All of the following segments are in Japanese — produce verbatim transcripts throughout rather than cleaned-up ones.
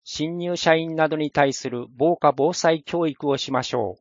新入社員などに対する防火防災教育をしましょう。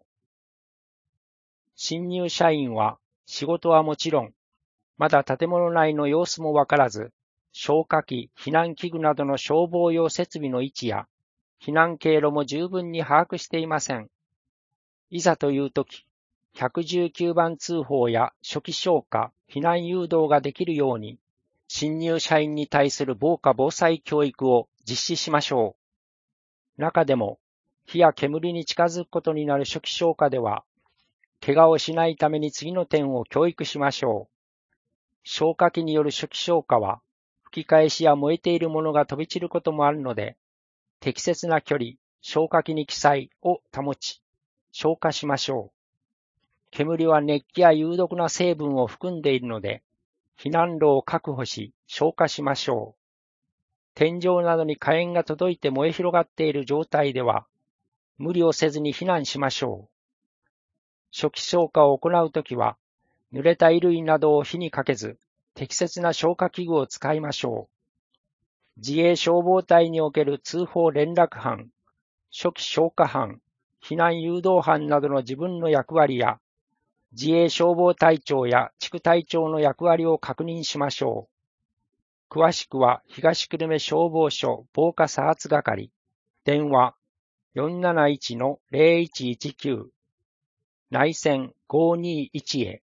新入社員は仕事はもちろん、まだ建物内の様子もわからず、消火器、避難器具などの消防用設備の位置や、避難経路も十分に把握していません。いざというとき、ひゃくじゅうきゅうばん通報や初期消火、避難誘導ができるように、新入社員に対する防火防災教育を実施しましょう。中でも、火や煙に近づくことになる初期消火では、怪我をしないために次の点を教育しましょう。消火器による初期消火は、吹き返しや燃えているものが飛び散ることもあるので、適切な距離、消火器に記載を保ち、消火しましょう。煙は熱気や有毒な成分を含んでいるので、避難路を確保し、消火しましょう。天井などに火炎が届いて燃え広がっている状態では、無理をせずに避難しましょう。初期消火を行うときは、濡れた衣類などを火にかけず、適切な消火器具を使いましょう。自衛消防隊における通報連絡班、初期消火班、避難誘導班などの自分の役割や、自衛消防隊長や地区隊長の役割を確認しましょう。詳しくは東久留米消防署防火査発係、電話 よんなないちのゼロいちいちきゅう、内線ごーにーいちへ。